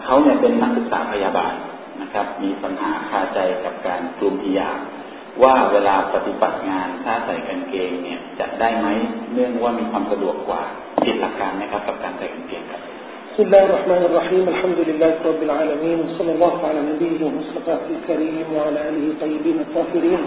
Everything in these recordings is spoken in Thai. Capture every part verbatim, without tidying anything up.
เขาเนี่ยเป็นนักศึกษาพยาบาลนะครับมีปัญหาคาใจกับการคลุมฮิญาบว่าเวลาปฏิบัติงานถ้าใส่กางเกงเนี่ยจะได้ไหมเนื่องว่ามีความสะดวกกว่าผิดหลักการนะครับกับการใส่กางเกงครับ بسم الله الرحمن الرحيم الحمد لله رب العالمين وصلى الله على نبيه ومصطفاه الكريم وعلى آله الطيبين الطاهرين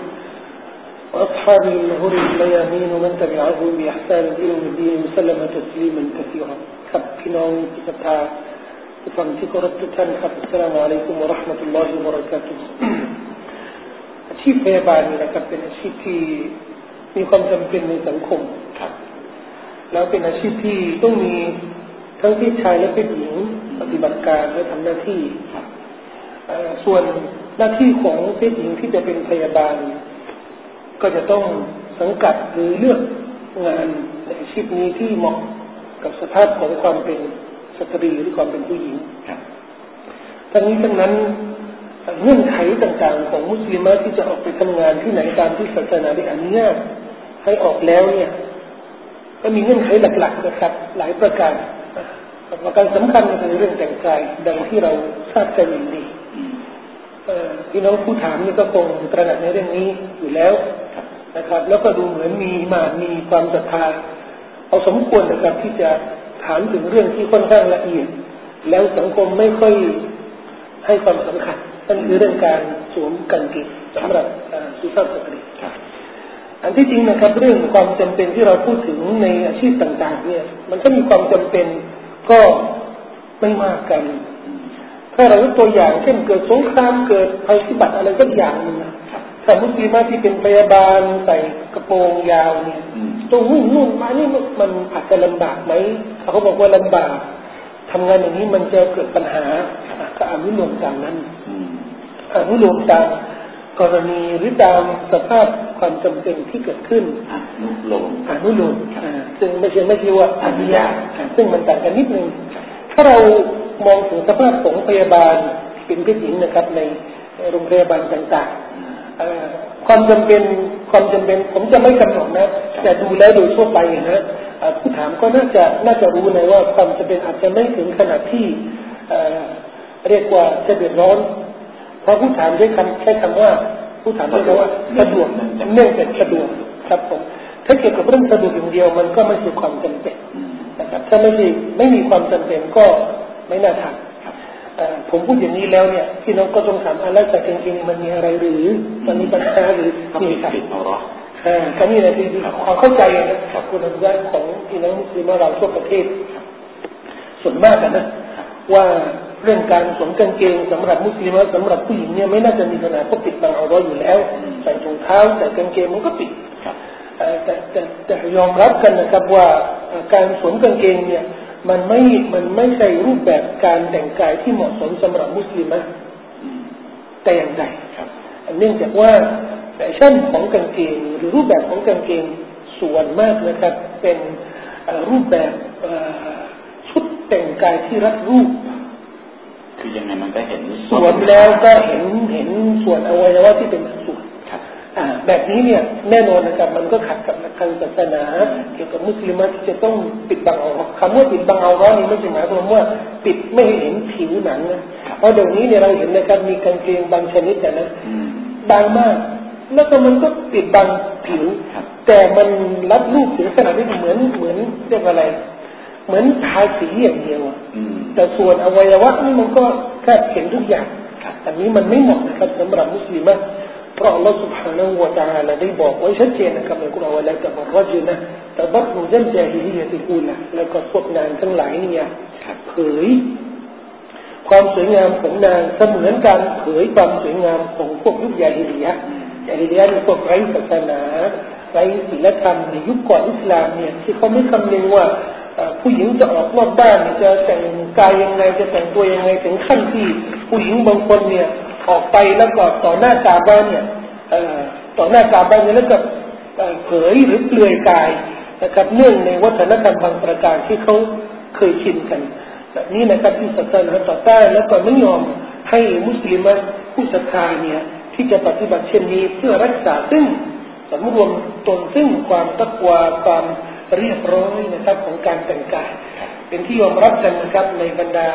وأصحابه الغر الميامين ومن تبعهم بإحسان إلى يوم الدين وسلم تسليما كثيرا ครับพี่น้องที่ศรัทธาผู้ฟังที่เคารพทุกท่านครับอัสสลามุอะลัยกุมวะเราะห์มะตุลลอฮิวะบะเราะกาตุฮ์อาชีพพยาบาลนี่นะครับเป็นอาชีพที่มีความจำเป็นในสังคมครับแล้วเป็นอาชีพที่ต้องมีทั้งเพศชายและเพศหญิงปฏิบัติการและทำหน้าที่ส่วนหน้าที่ของเพศหญิงที่จะเป็นพยาบาลก็จะต้องสังกัดหรือเลือกงานในอาชีพนี้ที่เหมาะกับสภาพของความเป็นสตรีหรือความเป็นผู้หญิงทั้งนี้ทั้งนั้นเงื่อนไขต่างๆของมุสลิมะที่จะออกไปทำงานที่ไหนตามที่ศาสนาได้อนุญาตให้ออกแล้วเนี่ยก็มีเงื่อนไขหลักๆนะครับหลายประการประการสำคัญก็คือเรื่องแต่งกายดังที่เราทราบกันดีพี่น้องผู้ถามนี่ก็คงตระหนักในเรื่องนี้อยู่แล้วนะครับแล้วก็ดูเหมือนมีมามีความศรัทธาเอาสมควรนะครับที่จะถามถึงเรื่องที่ค่อนข้างละเอียดแล้วสังคมไม่ค่อยให้ความสำคัญนั่นคือเรื่องการสวมกางเกงสำหรับสุภาพสตรีอันที่จริงนะครับเรื่องความจำเป็นที่เราพูดถึงในอาชีพต่างๆเนี่ยมันก็มีความจำเป็นก็ไม่มากกันถ้าเรายกตัวอย่างเช่นเกิดสงครามเกิดภัยพิบัติอะไรสักอย่างนึงถ้ามุสลิมที่เป็นพยาบาลใส่กระโปรงยาวเนี่ยต้องวิ่งนู่นมานี่มันอาจจะลำบากไหมเขาบอกว่าลำบากทำงานอย่างนี้มันจะเกิดปัญหาก็อนุโลมตามนั้นอนุโลมตามกรณีหรือตามสภาพความจำเป็นที่เกิดขึ้นอนุโลมอนุโลมซึ่งไม่ใช่ไม่ใช่ว่าอนุญาตซึ่งมันต่างกันนิดนึงถ้าเรามองถึงสภาพของพยาบาลเป็นเพศหญิงนะครับในโรงพยาบาลต่างๆความจำเป็นความจำเป็นผมจะไม่กำหนดนะแต่ดูแล้วโดยทั่วไปนะผู้ถามก็น่าจะน่าจะรู้นะว่าความจำเป็นอาจจะไม่ถึงขนาดที่เรียกว่าจะเดือดร้อนเพราะผู้ถามใช้คำใช้คำว่าผู้ถามเรียกว่าสะดวกเนื่องจากสะดวกครับผมถ้าเกี่ยวกับเรื่องสะดวกอย่างเดียวมันก็ไม่ใช่ความจำเป็นนะครับถ้าไม่ใช่ไม่มีความจำเป็นก็ไม่น่าทำผมพูดอย่างนี้แล้วเนี่ยพี่น้องก็ต้องถามอะไรแต่จริงๆมันมีอะไรหรือมันมีปัญหาหรือมีอะไรอ่าก็นี่แหละที่ความเข้าใจนะครับคุณอนุญาตของพี่น้องมุสลิมเราทั่วประเทศส่วนมากนะว่าเรื่องการสวมกางเกงสำหรับมุสลิมสำหรับผู้หญิงเนี่ยไม่น่าจะมีปัญหาเพราะปิดบังเอาไว้อยู่แล้วใส่ถุงเท้าใส่กางเกงมันก็ปิดแต่แต่แต่ยอมรับกันนะครับว่าการสวมกางเกงเนี่ยมันไม่มันไม่ใช่รูปแบบการแต่งกายที่เหมาะสมสำหรับมุสลิมแต่อย่างใดเนื่องจากว่าแฟชั่นของกางเกงหรือรูปแบบของกางเกงส่วนมากนะครับเป็นรูปแบบชุดแต่งกายที่รัดรูปคือยังไงมันก็เห็นส่วนแล้วก็เห็นเห็นส่วนอวัยวะที่เป็นส่วนแบบนี้เนี่ยแน่นอนนะครับมันก็ขัดกับหลักทางศาสนาเกี่ยวกับมุสลิมที่จะต้องปิดบังเอาคำว่าปิดบังเอาเรานี่ไม่ใช่หมายความว่าปิดไม่ให้เห็นผิวหนังนะเพราะเดี๋ยวนี้เนี่ยเราเห็นนะครับมีกางเกงบางชนิดนะบางมากแล้วก็มันก็ปิดบังผิวแต่มันรัดรูปถึงขนาดที่เหมือนเหมือนเรียกอะไรเหมือนทาสีอย่างเดียวแต่ส่วนอวัยวะนี่มันก็แค่เห็นทุกอย่างอันนี้มันไม่เหมาะนะครับสำหรับมุสลิมเพราะอัลลอฮฺ سبحانه และ تعالى ได้บอกไว้ชัดเจนนะครับในกุรอานว่าละตะบรรจุนะตะบรรจุญาฮิลิยะติอูละแล้วก็พวกนางทั้งหลายเนี่ยเผยความสวยงามของนางเสมือนการเผยความสวยงามของพวกยุคญาฮิลิยะห์ญาฮิลิยะห์นี่พวกไร้ศาสนาไร้ศีลธรรมในยุคก่อนอิสลามเนี่ยที่เขาไม่คำนึงว่าผู้หญิงจะออกนอกบ้านจะแต่งกายยังไงจะแต่งตัวยังไงถึงขั้นที่ผู้หญิงบางคนเนี่ยออกไปแล้วก็ต่อหน้ากาบ้านเนี่ยต่อหน้ากาบ้านเนี่ยแล้วก็เผยหรือเปลือยกายนะครับเนื่องในวัฒนธรรมบางประการที่เขาเคยชินกันแบบนี้นะครับที่ศาสนาต่อต้านแล้วก็ไม่ยอมให้มุสลิมผู้ศรัทธาเนี่ยที่จะปฏิบัติเช่นนี้เพื่อรักษาซึ่งสำรวมตนซึ่งความตักวาความเรียบร้อยนะครับของการแต่งกายเป็นที่ยอมรับกันนะครับในบรรดา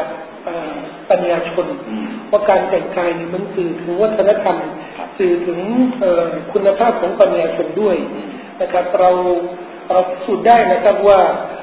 ปัญญาชนว่าการแต่งกายนี่มันสื่อถึงวัฒนธรรมสื่อถึงคุณภาพของปัญญาชนด้วยนะครับเราเราสูตรได้นะครับว่า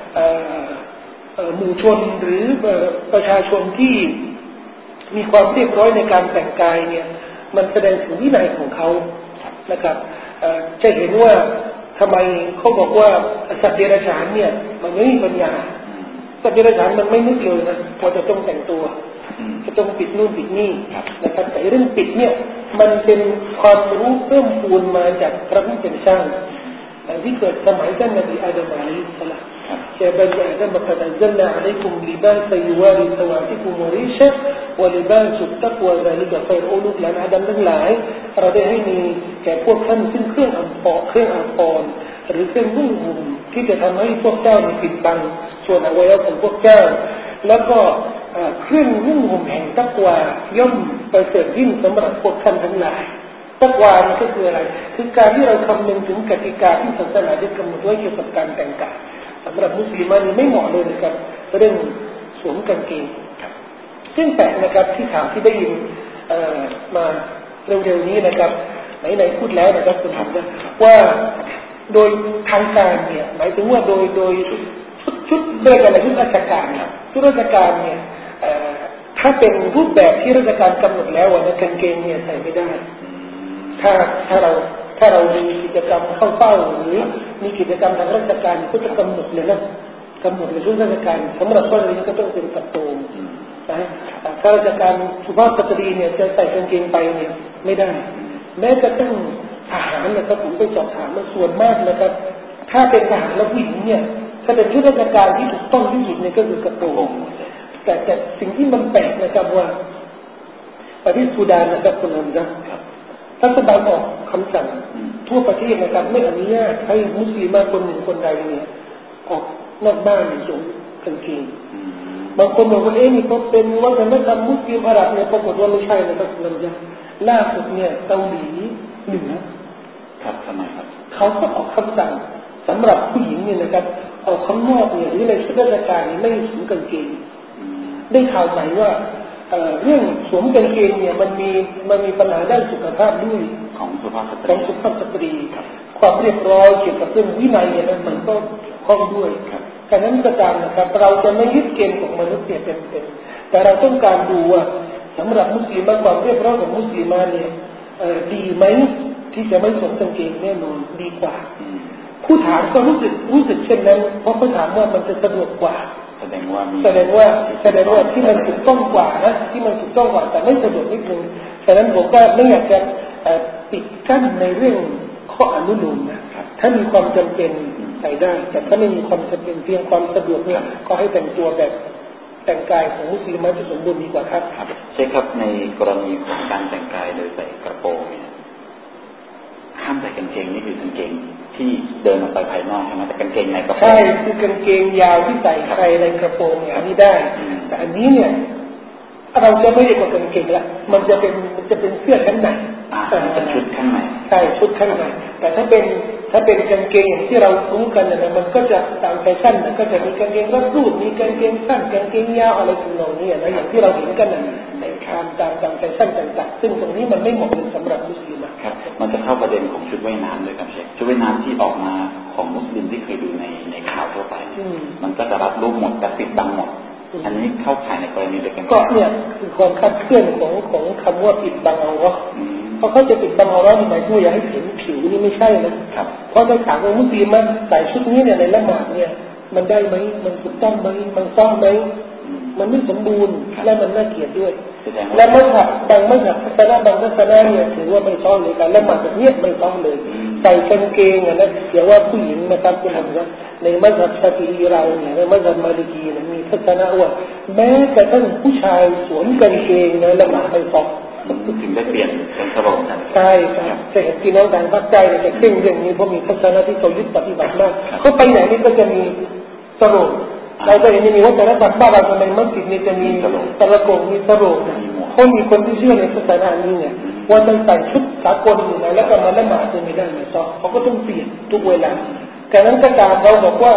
หมู่ชนหรือประชาชนที่มีความเรียบร้อยในการแต่งกายเนี่ยมันแสดงถึงวินัยของเขานะครับจะเห็นว่าทำไมเขาบอกว่าสัตว์เดรัจฉานเนี่ยมันไม่มีปัญญาสัตว์เดรัจฉานมันไม่นึกเลยนะว่าจะต้องแต่งตัวจะต้องปิดนู่นปิดนี่นะครับแต่เรื่องปิดเนี่ยมันเป็นความรู้เพิ่มพูนมาจากพระผู้เป็นเจ้าที่เกิดสมัยท่านนบีอาดัมอะลัยฮิสสลามيا بني آدم قد أنزلنا عليكم لباسا يواري سواتكم وريشا ولباس التقوى ذلك خير โอ้ลูกหลานอาดัมทั้งหลายเราได้ให้มีแก่พวกท่านซึ่งเครื่องอัมพรเครื่องอัมพรหรือเครื่องนุ่งห่มที่จะทำให้พวกเจ้ามีปิดบังส่วนอวัยวะของพวกเจ้าแล้วก็เครื่องนุ่งห่มแห่งตักวาย่อมประเสริฐยิ่งสำหรับพวกท่านทั้งหลายตักวานี่ก็คืออะไรคือการที่เราคำนึงถึงกติกาที่ศาสนาได้กำหนดไว้เกี่ยวกับการแต่งกายสำหรับมุสลิมนี่ไม่เหมาะเลยนะครับเรื่องสวมกางเกงซึ่งแปลกนะครับที่ถามที่ได้ยินมาเร็วๆนี้นะครับไหนๆพูดแล้วนะครับคุณถามว่าโดยทางการเนี่ยหมายถึงว่าโดยโดยชุดเรียกอะไรชุดราชการชุดราชการเนี่ยถ้าเป็นรูปแบบที่ราชการกำหนดแล้วว่ากางเกงเนี่ยใส่ไม่ได้ถ้าถ้าเราถ้าเรามีกิจกรรมเข้าเป้าหรือมีกิจกรรมทางราชการก็จะกำหนดเลยนะกำหนดในชุดราชการสำหรับคนนี้ก็ต้องเป็นกระโปรงนะข้าราชการสุภาพสตรีเนี่ยจะใส่กางเกงไปเนี่ยไม่ได้แม้กระทั่งทหารนะครับผมไปสอบถามมาส่วนมากนะครับถ้าเป็นทหารและผู้หญิงเนี่ยถ้าเป็นชุดราชการที่ถูกต้องที่สุดเนี่ยก็คือกระโปรงแต่แต่สิ่งที่มันแปลกนะครับว่าประเทศซูดานนะครับคุณผู้ชมรัฐบาลออกคำสั่งทั่วประเทศนะครับไม่อนุญาตให้มุสลิมคนหนึ่งคนใดเนี่ยออกนอกบ้านในสวมกางเกงบางคนบอกว่าเอ๊ะนี่เขาเป็นวัฒนธรรมมุสลิมอาหรับเนี่ยปรากฏว่าไม่ใช่นะครับคุณผู้ชมล่าสุดเนี่ยเกาหลีเหนือครับทำไมครับเขาก็ออกคำสั่งสำหรับผู้หญิงเนี่ยนะครับออกข้างนอกเนี่ยหรือในชุดราชการนี่ไม่สวมกางเกงได้ข่าวใหม่ว่าเรื่องสวมกางเกงเนี่ยมันมีมันมีปัญหาด้านสุขภาพด้วยของสุภาพสตรีของสุภาพสตรีความเรียบร้อยเกี่ยวกับเรื่องวินัยเนี่ยมันก็ข้องด้วยดังนั้นก็ตามนะครับเราจะไม่ยึดเกณฑ์ของมนุษย์เนี่ยเป็นๆแต่เราต้องการดูว่าสำหรับมุสลิมความเรียบร้อยของมุสลิมเนี่ยดีไหมที่จะไม่สวมกางเกงแน่นอนดีกว่าผู้ถามก็รู้สึกรู้สึกเช่นนั้นเพราะเขาถามว่ามันจะสะดวกกว่าแสดงว่าแสดงว่าแสดงว่าที่มันถูกต้องกว่านะที่มันถูกต้องกว่าแต่ไม่สะดวกนิดนึงฉะนั้นผมก็ไม่อยากจะปิดกั้นในเรื่องข้ออนุโลมนะถ้ามีความจำเป็นใส่ได้แต่ถ้าไม่มีความจำเป็นเพียงความสะดวกเนี่ยก็ให้แต่งตัวแบบแต่งกายของมุสลิมจะสมบูรณ์ดีกว่าครับใช่ครับในกรณีของการแต่งกายโดยใส่กระโปรงเนี่ยห้ามใส่กางเกงนี่คือกางเกงที่เดินออกไปภายนอกใช่ไหมแต่กางเกงในกระโปรงใช่คือกางเกงยาวที่ใส่ใส่ในกระโปรงเนี่ยอันนี้ได้แต่อันนี้เนี่ยเราจะไม่เรียกว่ากางเกงละมันจะเป็นมันจะเป็นเสื้อชั้นในเป็นชุดข้างในใช่ชุดข้างในแต่ถ้าเป็นถ้าเป็นกางเกงที่เรารู้กันเนี่ยมันก็จะตามแฟชั่นมันก็จะมีกางเกงรัดรูปมีกางเกงสั้นกางเกงยาวอะไรทำนองนี้นะอย่างที่เราเห็นกันนะในคามตามตามแฟชั่นต่างๆซึ่งตรงนี้มันไม่เหมาะสำหรับมุสลิมครับมันจะเข้าประเด็นของชุดว่ายน้ำด้วยครับเชฟชุดว่ายน้ำที่ออกมาของมุสลิมที่เคยดูในในข่าวทั่วไปมันก็จะรัดรูปหมดแต่ปิดบังหมดอันนี้เข้าข่ายในกรณีเดียวกันก็เนี่ยคือความคาดเคลื่อนของของคำว่าปิดบังเอาเราะห์เพราะเขาจะปิดบังเอาเราะห์หมายถึงอยากให้เห็นผิวนี่ไม่ใช่นะครับเพราะในถามว่ามุสลิมมันใส่ชุดนี้เนี่ยในละหมาดเนี่ยมันได้ไหมมันถูกต้องไหมมันต้องไหมมันไม่สมบูรณ์และมันน่าเกลียดด้วยและมัธยมบางมัธยมทัศนะบางทัศนะเนี่ยถือว่าไม่ต้องเลยการละหมาดแบบนี้ไม่ต้องเลยใส่กางเกงอ่ะนะเดี๋ยวว่าผู้หญิงนะครับคุณผู้ชมในมัธยมชาติเราเนี่ยในมัธยมมาลิกีเนี่ยมีทัศนะว่าแม้กระทั่งผู้ชายสวมกางเกงนะละหมาดไม่ต้องถึงได้เปลี่ยนเป็นสโลงกันใช่ครับจะเห็นพี่น้องทางภาคใต้เนี่ยจะเคร่งเรื่องนี้เพราะมีทัศนะที่เขายึดปฏิบัติมากเขาไปไหนนี่ก็จะมีสโลงเราจะเห็นมีวัฒนธรรมบ้านเราในมัสยิดนี่จะมีตะละกงมีสโลงเขามีคนที่เชื่อในศาสนานี้เนี่ยว่าต้องใส่ชุดสากลอยู่นะแล้วก็มาละหมาดจะไม่ได้ไม่ต้องเขาก็ต้องเปลี่ยนทุกเวลาแต่นั้นก็ตามเราบอกว่า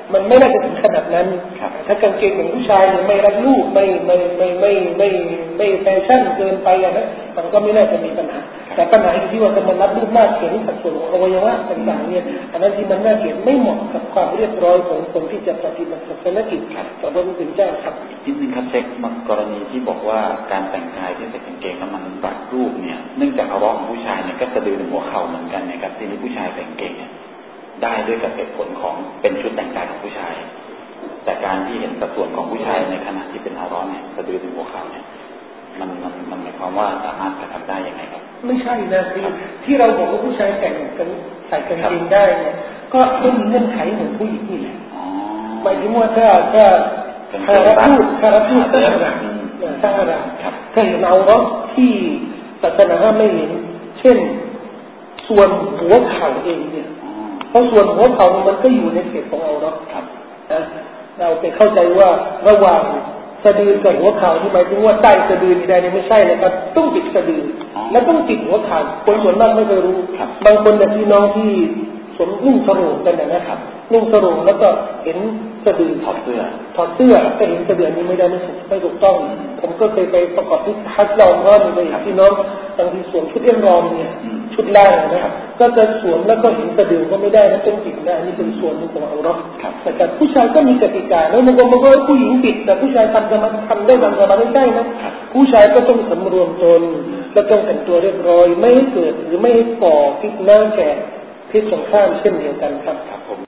มันไม่น่าจะถึงขนาดนั้นถ้ากางเกงของผู้ชายไม่รัดรูปไม่ไม่ไม่ไม่ไม่ไม่แฟชั่นเกินไปอ่ะนะมันก็ไม่น่าจะมีปัญหาแต่ปัญหาที่ว่ามันรัดรูปมากเห็นสัดส่วนของอวัยวะต่างๆเนี่ยอันนั้นที่มันน่าเกลียดไม่เหมาะกับความเรียบร้อยของคนที่จะปฏิบัติศาสนกิจต่อพระผู้เป็นเจ้าครับนิดนึงครับเช็คมากรณีที่บอกว่าการแต่งกายที่ใส่กางเกงแล้วมันรัดรูปเนี่ยเนื่องจากอวัยวะของผู้ชายเนี่ยก็สะดือถึงหัวเข่าเหมือนกันนะครับทีนี้ผู้ชายแต่งเกงเนี่ยได้ด้วยกับเหตุผลของเป็นชุดแต่งกายของผู้ชายแต่การที่เห็นสัดส่วนของผู้ชายในขณะที่เป็นอาร้อนเนี่ยสะดือถึงหัวเข่าเนี่ยมันมันมันหมายความว่าสามารถจะทำได้ยังไงครับไม่ใช่นะคือที่เราบอกว่าผู้ชายแต่งกันใส่กางเกงได้เนี่ยก็ต้องมีเงื่อนไขเหมือนผู้หญิงนี่แหละหมายถึงว่าถ้าถ้าคาราพูดคาราพูดถ้าอะไรถ้าอะไรถ้าเห็นเอาเนาะที่ศาสนาห้ามไม่เห็นเช่นส่วนหัวเข่าเองเนี่ยเพราะส่วนหัวเข่ามันก็อยู่ในเขตของเราเนาะเราไปเข้าใจว่าระหว่างสะดือกับหัวเข่าที่หมายถึงว่าใต้สะดือนี่ได้ไม่ใช่นะครับต้องปิดสะดือและต้องปิดหัวเข่าคนส่วนมากไม่เคยรู้บางคนเนี่ยพี่น้องที่สวมนุ่งสรงกันนะครับนุ่งสรงแล้วก็เห็นสะดือถอดเสื้อถอดเสื้อก็เห็นสะดือนี้ไม่ได้ไม่ถูกไม่ถูกต้องผมก็เคยไปประกอบพิธีฮัจญ์เราก็มีไปพี่น้องบางทีสวมชุดเอ็นรอมเนี่ยชุดล่างนะครับก็จะสวมแล้วก็เห็นสะดือก็ไม่ได้นะต้องปิดได้นี่เป็นส่วนหนึ่งของอัลเลาะห์แต่ผู้ชายก็มีกติกาแล้วบางคนบอกว่าผู้หญิงปิดแต่ผู้ชายทำจะมาทำได้บางคนไม่ได้นะผู้ชายก็ต้องสำรวมตนและต้องแต่งตัวเรียบร้อยไม่ให้เกิดหรือไม่ให้ก่อฟิตนะแก่พิษสงครามเช่นเดียวกันครับ